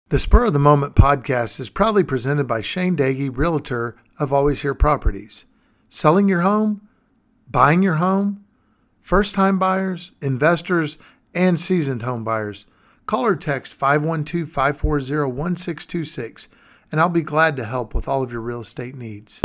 The Spur of the Moment podcast is proudly presented by Shane Dagey, Realtor of Always Here Properties. Selling your home, buying your home, first-time buyers, investors, and seasoned home buyers. Call or text 512-540-1626, and I'll be glad to help with all of your real estate needs.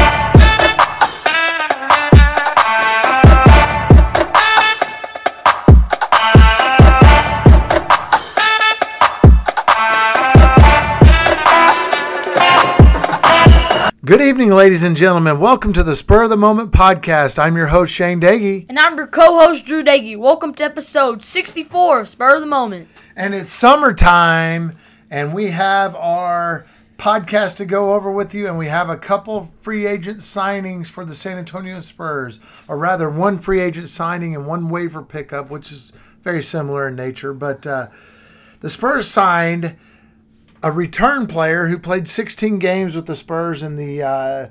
Good evening, ladies and gentlemen. Welcome to the Spur of the Moment podcast. I'm your host, Shane Dagey. And I'm your co-host, Drew Dagey. Welcome to episode 64 of Spur of the Moment. And it's summertime, and we have our podcast to go over with you, and we have a couple free agent signings for the San Antonio Spurs, or rather one free agent signing and one waiver pickup, which is very similar in nature. But the Spurs signed a return player who played 16 games with the Spurs in the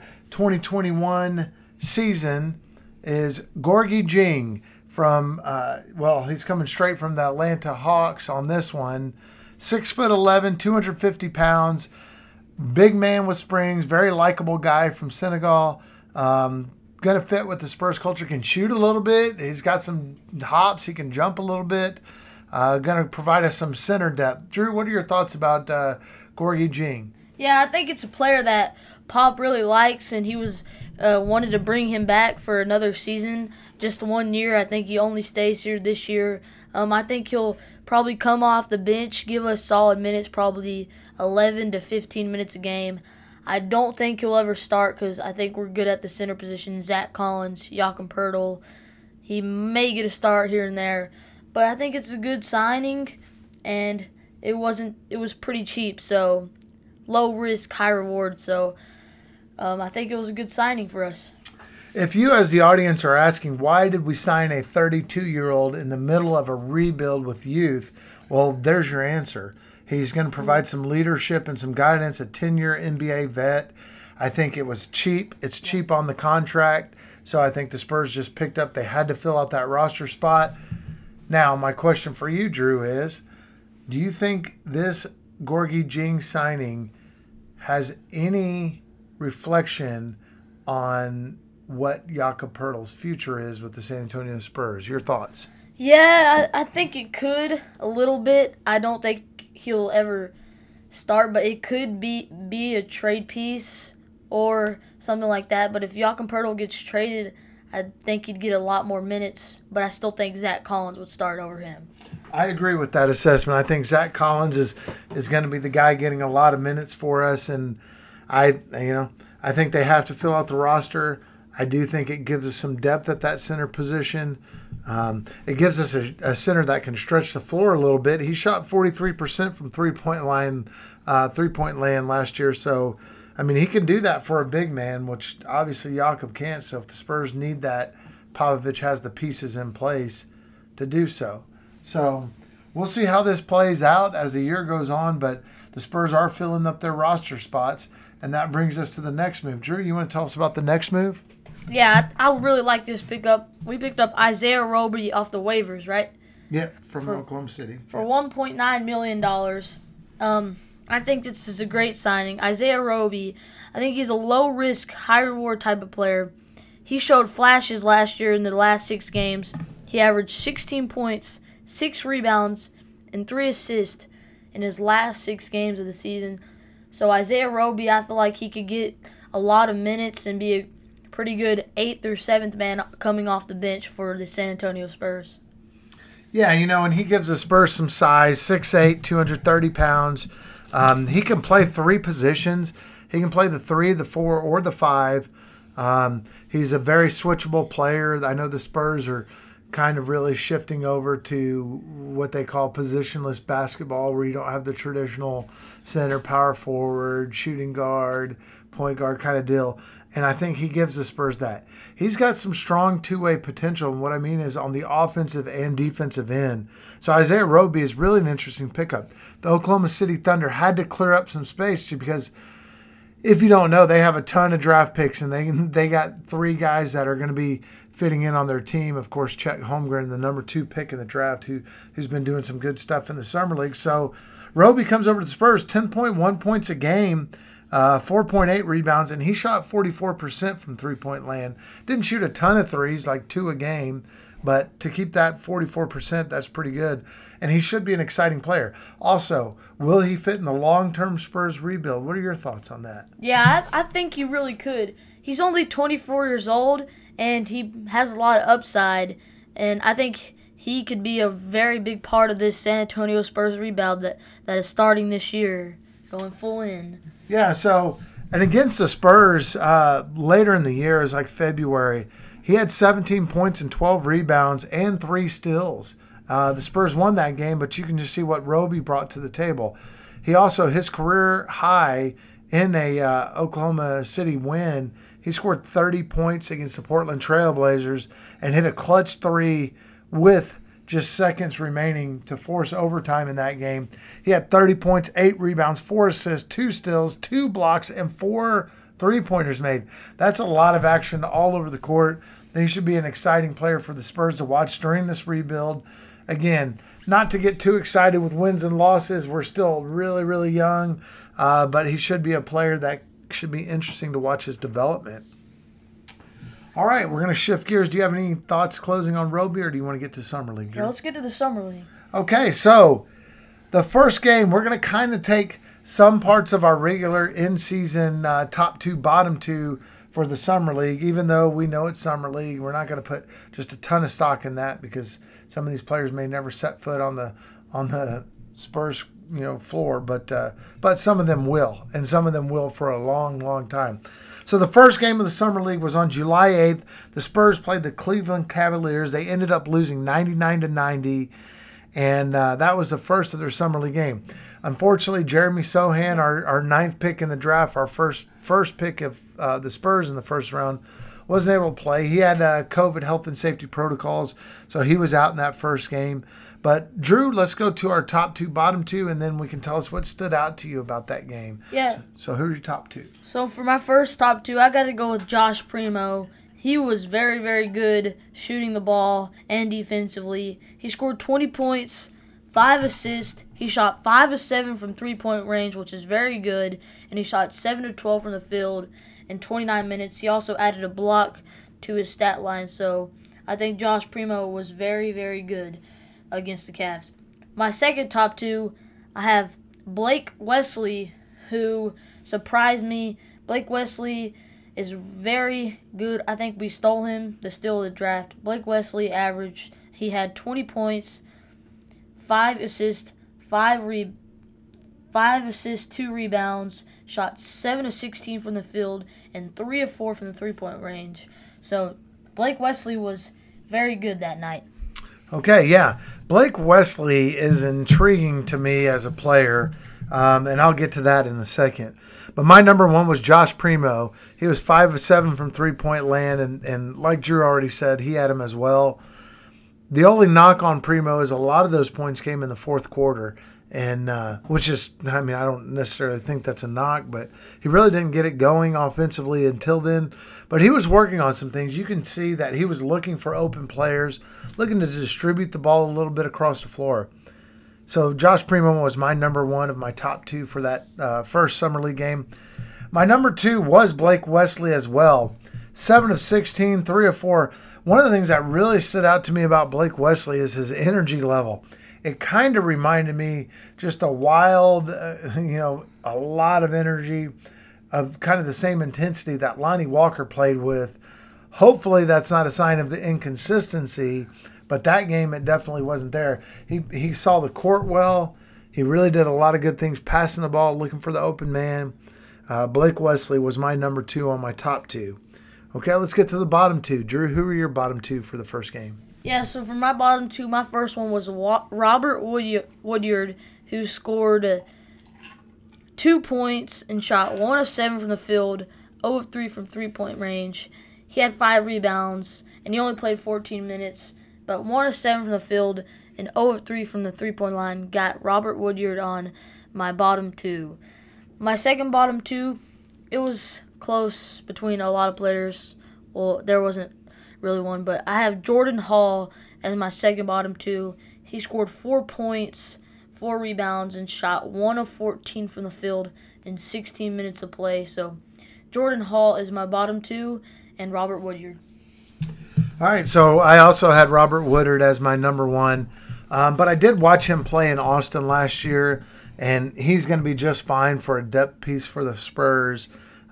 2021 season is Gorgui Dieng from, he's coming straight from the Atlanta Hawks on this one. 6'11", 250 pounds, big man with springs, very likable guy from Senegal. Going to fit with the Spurs culture, can shoot a little bit. He's got some hops, he can jump a little bit. Going to provide us some center depth. Drew, what are your thoughts about Gorgui Dieng? Yeah, I think it's a player that Pop really likes, and he was wanted to bring him back for another season, just 1 year. I think he only stays here this year. I think he'll probably come off the bench, give us solid minutes, probably 11 to 15 minutes a game. I don't think he'll ever start because I think we're good at the center position. Zach Collins, Joachim Poeltl, he may get a start here and there. But I think it's a good signing, and it was pretty cheap, so low risk, high reward. So I think it was a good signing for us. If you as the audience are asking, why did we sign a 32-year-old in the middle of a rebuild with youth? Well, there's your answer. He's going to provide some leadership and some guidance, a 10-year NBA vet. I think it was cheap. It's cheap on the contract, so I think the Spurs just picked up. They had to fill out that roster spot. Now, my question for you, Drew, is do you think this Gorgui Dieng signing has any reflection on what Jakob Poeltl's future is with the San Antonio Spurs? Your thoughts? Yeah, I think it could a little bit. I don't think he'll ever start, but it could be a trade piece or something like that. But if Joachim Poeltl gets traded, I think he'd get a lot more minutes, but I still think Zach Collins would start over him. I agree with that assessment. I think Zach Collins is going to be the guy getting a lot of minutes for us, and I think they have to fill out the roster. I do think it gives us some depth at that center position. It gives us a center that can stretch the floor a little bit. He shot 43% from three-point land last year, so I mean, he can do that for a big man, which obviously Jakob can't. So if the Spurs need that, Popovich has the pieces in place to do so. So we'll see how this plays out as the year goes on, but the Spurs are filling up their roster spots, and that brings us to the next move. Drew, you want to tell us about the next move? Yeah, I really like this pickup. We picked up Isaiah Roby off the waivers, right? Yeah, from Oklahoma City. For $1.9 million. I think this is a great signing. Isaiah Roby, I think he's a low-risk, high-reward type of player. He showed flashes last year in the last 6 games. He averaged 16 points, 6 rebounds, and 3 assists in his last 6 games of the season. So Isaiah Roby, I feel like he could get a lot of minutes and be a pretty good 8th or 7th man coming off the bench for the San Antonio Spurs. Yeah, and he gives the Spurs some size, 6'8", 230 pounds. He can play 3 positions. He can play the 3, the 4, or the 5. He's a very switchable player. I know the Spurs are kind of really shifting over to what they call positionless basketball, where you don't have the traditional center, power forward, shooting guard, point guard kind of deal. And I think he gives the Spurs that. He's got some strong two-way potential, and what I mean is on the offensive and defensive end. So Isaiah Roby is really an interesting pickup. The Oklahoma City Thunder had to clear up some space because if you don't know, they have a ton of draft picks, and they got 3 guys that are going to be fitting in on their team. Of course, Chet Holmgren, the number 2 pick in the draft, who's been doing some good stuff in the summer league. So Roby comes over to the Spurs, 10.1 points a game, 4.8 rebounds, and he shot 44% from three-point land. Didn't shoot a ton of threes, like 2 a game, but to keep that 44%, that's pretty good. And he should be an exciting player. Also, will he fit in the long-term Spurs rebuild? What are your thoughts on that? Yeah, I think he really could. He's only 24 years old, and he has a lot of upside. And I think he could be a very big part of this San Antonio Spurs rebuild that is starting this year, going full in. Yeah, so, and against the Spurs, later in the year, it was like February, he had 17 points and 12 rebounds and 3 steals. The Spurs won that game, but you can just see what Roby brought to the table. He also, his career high in a Oklahoma City win, he scored 30 points against the Portland Trail Blazers and hit a clutch 3 with just seconds remaining to force overtime in that game. He had 30 points, 8 rebounds, 4 assists, 2 steals, 2 blocks, and 4 3-pointers made. That's a lot of action all over the court. He should be an exciting player for the Spurs to watch during this rebuild. Again, not to get too excited with wins and losses. We're still really, really young, but he should be a player that should be interesting to watch his development. All right, we're going to shift gears. Do you have any thoughts closing on Roby, or do you want to get to Summer League? Yeah, let's get to the Summer League. Okay, so the first game, we're going to kind of take some parts of our regular in-season top 2, bottom 2 for the Summer League. Even though we know it's Summer League, we're not going to put just a ton of stock in that because some of these players may never set foot on the Spurs floor, but some of them will, and some of them will for a long, long time. So the first game of the Summer League was on July 8th. The Spurs played the Cleveland Cavaliers. They ended up losing 99-90, and that was the first of their Summer League game. Unfortunately, Jeremy Sohan, our 9th pick in the draft, our first pick of the Spurs in the first round, wasn't able to play. He had COVID health and safety protocols, so he was out in that first game. But, Drew, let's go to our top 2, bottom 2, and then we can tell us what stood out to you about that game. Yeah. So who are your top 2? So for my first top 2, I got to go with Josh Primo. He was very, very good shooting the ball and defensively. He scored 20 points, 5 assists. He shot 5 of 7 from three-point range, which is very good. And he shot 7 of 12 from the field in 29 minutes. He also added a block to his stat line. So I think Josh Primo was very, very good against the Cavs. My second top 2, I have Blake Wesley, who surprised me. Blake Wesley is very good. I think we stole him, the steal of the draft. Blake Wesley he had 20 points, 5 assists, 2 rebounds, shot 7 of 16 from the field, and 3 of 4 from the three-point range. So Blake Wesley was very good that night. Okay, yeah. Blake Wesley is intriguing to me as a player, and I'll get to that in a second. But my number 1 was Josh Primo. He was 5 of 7 from three-point land, and like Drew already said, he had him as well. The only knock on Primo is a lot of those points came in the fourth quarter, and which is, I don't necessarily think that's a knock, but he really didn't get it going offensively until then. But he was working on some things. You can see that he was looking for open players, looking to distribute the ball a little bit across the floor. So Josh Primo was my number 1 of my top 2 for that first Summer League game. My number 2 was Blake Wesley as well. 7 of 16, 3 of 4. One of the things that really stood out to me about Blake Wesley is his energy level. It kind of reminded me just a wild, a lot of energy, of kind of the same intensity that Lonnie Walker played with. Hopefully that's not a sign of the inconsistency, but that game it definitely wasn't there. He saw the court well. He really did a lot of good things, passing the ball, looking for the open man. Blake Wesley was my number 2 on my top 2. Okay, let's get to the bottom 2. Drew, who were your bottom 2 for the first game? Yeah, so for my bottom 2, my first one was Robert Woodyard, who scored 2 points and shot 1 of 7 from the field, 0 of 3 from three-point range. He had 5 rebounds, and he only played 14 minutes, but 1 of 7 from the field and 0 of 3 from the three-point line got Robert Woodyard on my bottom 2. My second bottom 2, it was close between a lot of players. Well, there wasn't really one, but I have Jordan Hall as my second bottom 2. He scored 4 points, 4 rebounds, and shot 1 of 14 from the field in 16 minutes of play. So Jordan Hall is my bottom 2, and Robert Woodyard. All right, so I also had Robert Woodard as my number 1, but I did watch him play in Austin last year, and he's going to be just fine for a depth piece for the Spurs.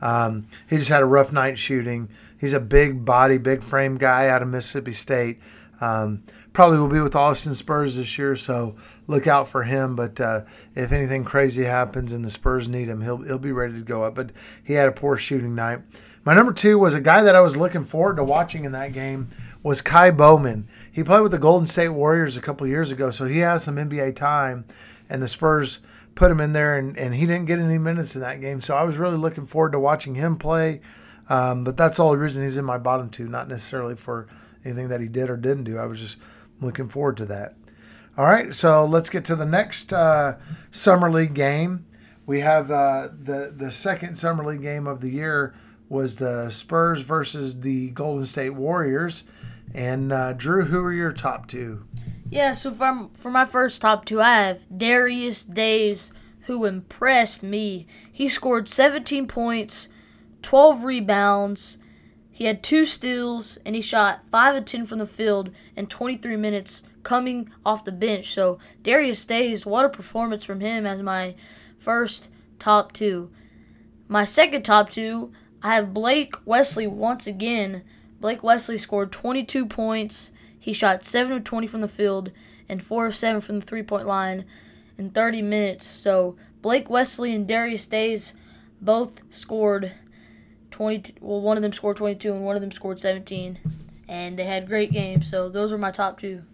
He just had a rough night shooting. He's a big body, big frame guy out of Mississippi State. Probably will be with the Austin Spurs this year, so look out for him. But if anything crazy happens and the Spurs need him, he'll be ready to go up. But he had a poor shooting night. My number 2 was a guy that I was looking forward to watching in that game was Kai Bowman. He played with the Golden State Warriors a couple years ago, so he has some NBA time, and the Spurs put him in there, and he didn't get any minutes in that game. So I was really looking forward to watching him play. But that's all the reason he's in my bottom 2, not necessarily for anything that he did or didn't do. I was just looking forward to that. All right, so let's get to the next Summer League game. We have the second Summer League game of the year was the Spurs versus the Golden State Warriors. And Drew, who are your top 2? Yeah, so for my first top 2, I have Darius Days, who impressed me. He scored 17 points, 12 rebounds. He had 2 steals, and he shot 5 of 10 from the field in 23 minutes coming off the bench. So Darius Days, what a performance from him as my first top 2. My second top 2, I have Blake Wesley once again. Blake Wesley scored 22 points. He shot 7 of 20 from the field and 4 of 7 from the three-point line in 30 minutes. So Blake Wesley and Darius Days both scored 20. Well, one of them scored 22 and one of them scored 17. And they had great games. So those were my top 2.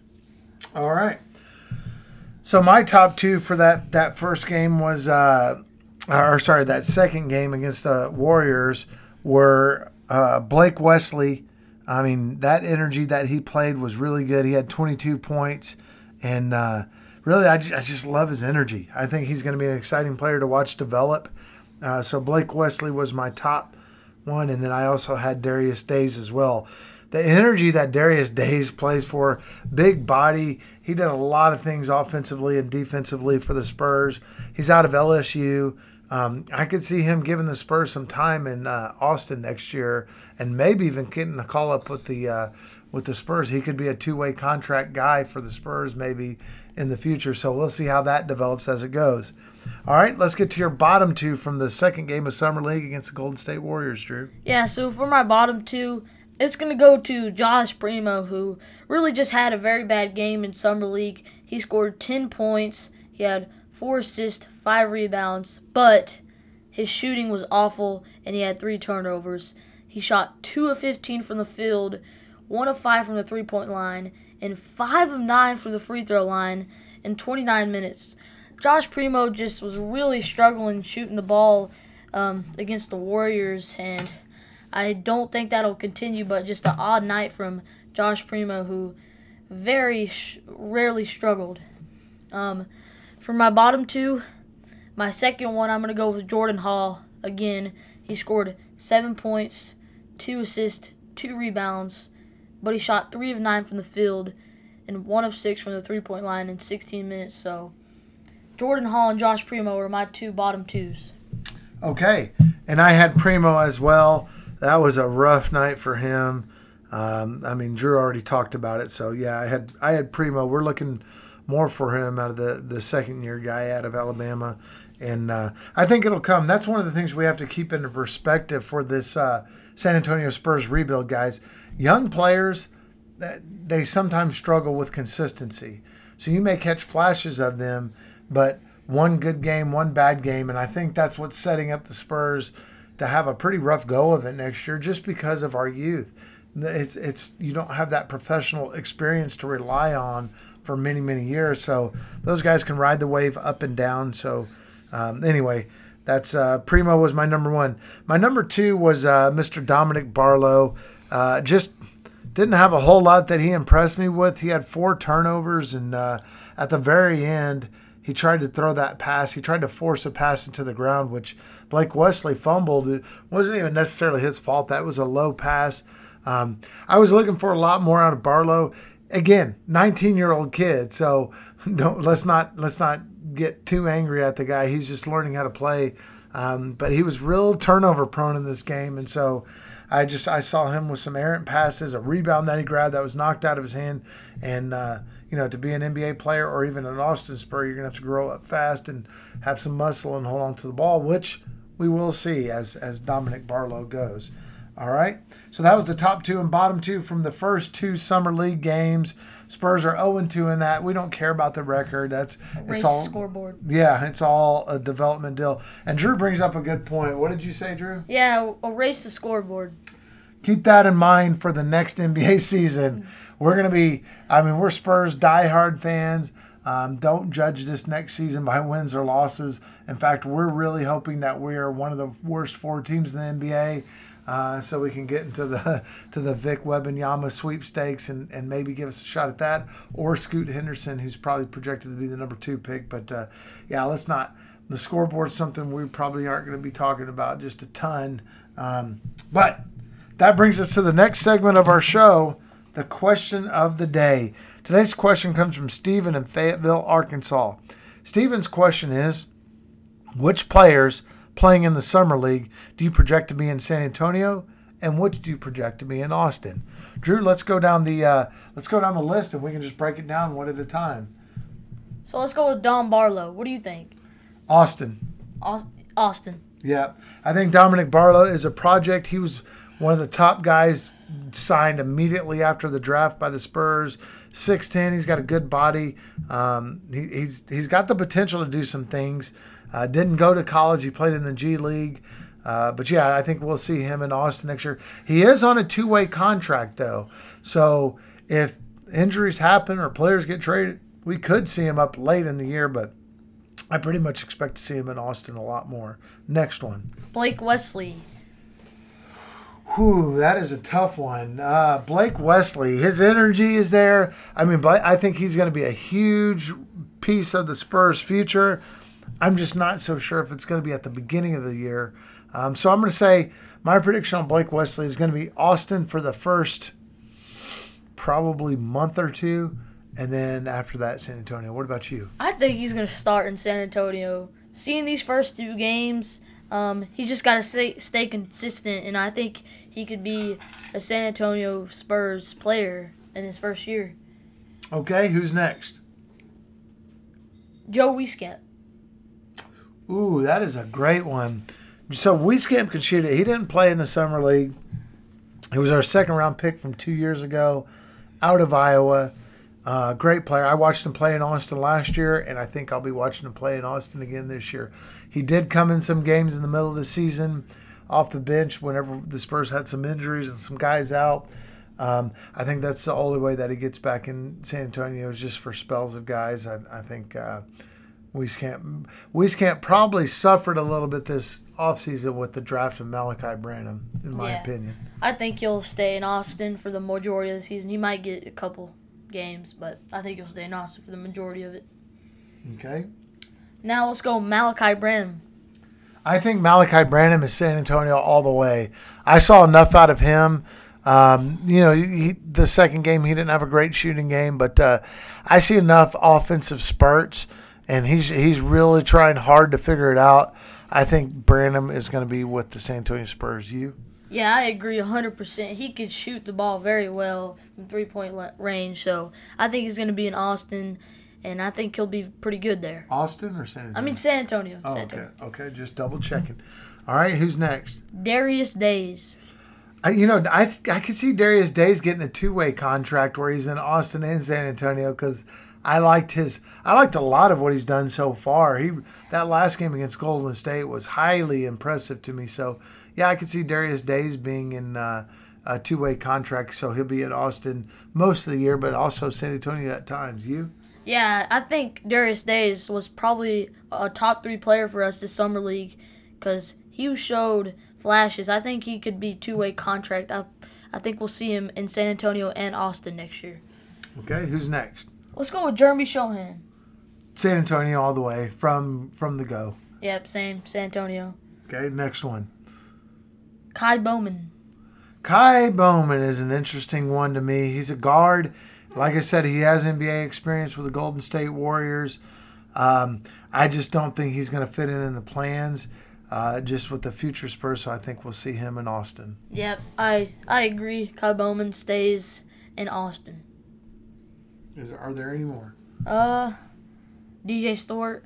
All right. So my top 2 for that first game was, that second game against the Warriors were Blake Wesley. I mean, that energy that he played was really good. He had 22 points, and really, I just love his energy. I think he's going to be an exciting player to watch develop. So Blake Wesley was my top 1, and then I also had Darius Days as well. The energy that Darius Days plays for, big body. He did a lot of things offensively and defensively for the Spurs. He's out of LSU. I could see him giving the Spurs some time in Austin next year, and maybe even getting a call up with the Spurs. He could be a 2-way contract guy for the Spurs maybe in the future. So we'll see how that develops as it goes. All right, let's get to your bottom 2 from the second game of Summer League against the Golden State Warriors, Drew. Yeah, so for my bottom 2, it's going to go to Josh Primo, who really just had a very bad game in Summer League. He scored 10 points. He had 4 assists, 5 rebounds, but his shooting was awful, and he had 3 turnovers. He shot 2 of 15 from the field, 1 of 5 from the three-point line, and 5 of 9 from the free throw line in 29 minutes. Josh Primo just was really struggling shooting the ball against the Warriors, and I don't think that'll continue, but just an odd night from Josh Primo, who very rarely struggled. For my bottom 2, my second one, I'm going to go with Jordan Hall. Again, he scored 7 points, 2 assists, 2 rebounds, but he shot 3 of 9 from the field and 1 of 6 from the three-point line in 16 minutes. So Jordan Hall and Josh Primo are my 2 bottom 2s. Okay, and I had Primo as well. That was a rough night for him. Drew already talked about it, so yeah, I had Primo. We're looking more for him out of the second-year guy out of Alabama, and I think it'll come. That's one of the things we have to keep into perspective for this San Antonio Spurs rebuild, guys. Young players, they sometimes struggle with consistency. So you may catch flashes of them, but one good game, one bad game, and I think that's what's setting up the Spurs to have a pretty rough go of it next year just because of our youth. It's you don't have that professional experience to rely on for many, many years, so those guys can ride the wave up and down. So anyway, that's Primo was my number 1. My number 2 was Mr. Dominic Barlow. Just didn't have a whole lot that he impressed me with. He had 4 turnovers, and at the very end, he tried to throw that pass. He tried to force a pass into the ground, which Blake Wesley fumbled. It wasn't even necessarily his fault. That was a low pass. I was looking for a lot more out of Barlow. again, 19-year-old kid. So let's not get too angry at the guy. He's just learning how to play. But he was real turnover prone in this game, and so I saw him with some errant passes, a rebound that he grabbed that was knocked out of his hand, and to be an NBA player or even an Austin Spur, you're gonna have to grow up fast and have some muscle and hold on to the ball, which we will see as Dominic Barlow goes. All right, so that was the top two and bottom two from the first two Summer League games. Spurs are 0-2 in that. We don't care about the record. Race all scoreboard. Yeah, it's all a development deal. And Drew brings up a good point. What did you say, Drew? Yeah, we'll race the scoreboard. Keep that in mind for the next NBA season. We're Spurs diehard fans. Don't judge this next season by wins or losses. In fact, we're really hoping that we are one of the worst 4 teams in the NBA. So we can get into the Vic Wembanyama sweepstakes and maybe give us a shot at that, or Scoot Henderson, who's probably projected to be the number 2 pick. But let's not. The scoreboard's something we probably aren't going to be talking about just a ton. But that brings us to the next segment of our show, the question of the day. Today's question comes from Steven in Fayetteville, Arkansas. Steven's question is, which players playing in the Summer League do you project to be in San Antonio, and which do you project to be in Austin? Drew, let's go down the list, and we can just break it down one at a time. So let's go with Dom Barlow. What do you think? Austin. Austin. Yeah, I think Dominic Barlow is a project. He was one of the top guys signed immediately after the draft by the Spurs. 6'10", he's got a good body. He's got the potential to do some things. Didn't go to college. He played in the G League. But I think we'll see him in Austin next year. He is on a 2-way contract, though. So if injuries happen or players get traded, we could see him up late in the year. But I pretty much expect to see him in Austin a lot more. Next one. Blake Wesley. That is a tough one. Blake Wesley, his energy is there. I think he's going to be a huge piece of the Spurs' future. I'm just not so sure if it's going to be at the beginning of the year. So I'm going to say my prediction on Blake Wesley is going to be Austin for the first probably month or two, and then after that, San Antonio. What about you? I think he's going to start in San Antonio. Seeing these first 2 games, he's just got to stay consistent, and I think he could be a San Antonio Spurs player in his first year. Okay, who's next? Joe Wieskamp. That is a great one. So Wieskamp can shoot it. He didn't play in the Summer League. He was our second-round pick from 2 years ago out of Iowa. Great player. I watched him play in Austin last year, and I think I'll be watching him play in Austin again this year. He did come in some games in the middle of the season off the bench whenever the Spurs had some injuries and some guys out. I think that's the only way that he gets back in San Antonio is just for spells of guys. I think Wieskamp probably suffered a little bit this offseason with the draft of Malachi Branham, in my opinion. I think he'll stay in Austin for the majority of the season. He might get a couple games, but I think he'll stay in Austin for the majority of it. Okay. Now let's go Malachi Branham. I think Malachi Branham is San Antonio all the way. I saw enough out of him. The second game he didn't have a great shooting game, but I see enough offensive spurts, and he's really trying hard to figure it out. I think Branham is going to be with the San Antonio Spurs. You? Yeah, I agree 100%. He could shoot the ball very well from three-point range, so I think he's going to be in Austin, and I think he'll be pretty good there. Austin or San Antonio? San Antonio. Oh, San Antonio. Okay, just double checking. All right, who's next? Darius Days. I could see Darius Days getting a 2-way contract where he's in Austin and San Antonio because I liked a lot of what he's done so far. That last game against Golden State was highly impressive to me. So, I could see Darius Days being in a 2-way contract, so he'll be in Austin most of the year, but also San Antonio at times. You? Yeah, I think Darius Days was probably a top 3 player for us this summer league because he showed flashes. I think he could be 2-way contract. I think we'll see him in San Antonio and Austin next year. Okay, who's next? Let's go with Jeremy Shohan. San Antonio all the way from the go. Yep, same. San Antonio. Okay, next one. Kai Bowman. Kai Bowman is an interesting one to me. He's a guard, Like I said, he has NBA experience with the Golden State Warriors. I just don't think he's going to fit in the plans just with the future Spurs, so I think we'll see him in Austin. Yep, I agree. Kyle Bowman stays in Austin. Are there any more? DJ Stewart.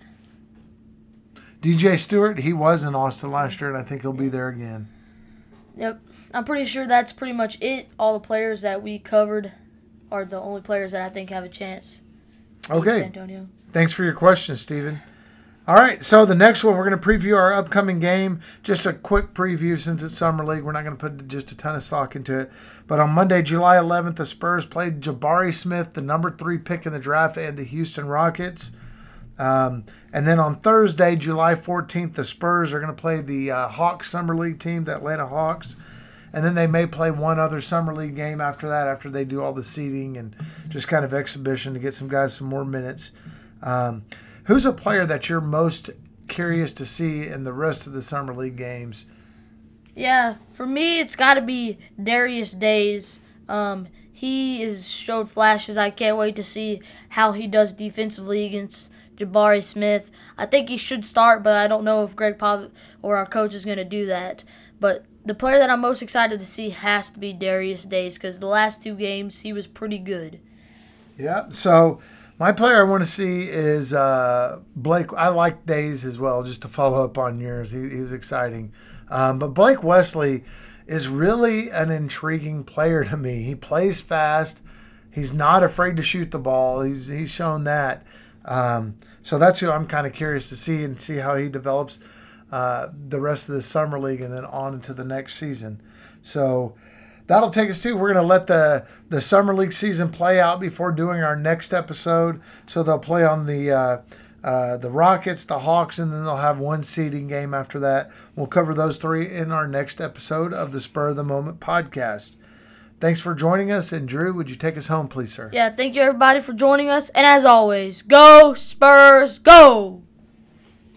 DJ Stewart, he was in Austin last year, and I think he'll be there again. Yep, I'm pretty sure that's pretty much it. All the players that we covered are the only players that I think have a chance. Okay. San Antonio. Thanks for your question, Steven. All right, so the next one, we're going to preview our upcoming game. Just a quick preview since it's Summer League. We're not going to put just a ton of stock into it. But on Monday, July 11th, the Spurs played Jabari Smith, the number 3 pick in the draft, and the Houston Rockets. And then on Thursday, July 14th, the Spurs are going to play the Hawks Summer League team, the Atlanta Hawks. And then they may play one other Summer League game after that, after they do all the seeding and just kind of exhibition to get some guys some more minutes. Who's a player that you're most curious to see in the rest of the Summer League games? Yeah, for me, it's got to be Darius Days. He has showed flashes. I can't wait to see how he does defensively against Jabari Smith. I think he should start, but I don't know if Greg Pop or our coach is going to do that. But the player that I'm most excited to see has to be Darius Days because the last 2 games he was pretty good. Yeah, so my player I want to see is Blake. I like Days as well, just to follow up on yours. He's exciting. But Blake Wesley is really an intriguing player to me. He plays fast. He's not afraid to shoot the ball. He's shown that. So that's who I'm kind of curious to see and see how he develops the rest of the Summer League and then on into the next season. So that'll take us to. We're going to let the Summer League season play out before doing our next episode. So they'll play on the Rockets, the Hawks, and then they'll have one seeding game after that. We'll cover those 3 in our next episode of the Spur of the Moment podcast. Thanks for joining us. And Drew, would you take us home, please, sir? Yeah, thank you everybody for joining us. And as always, go Spurs, go!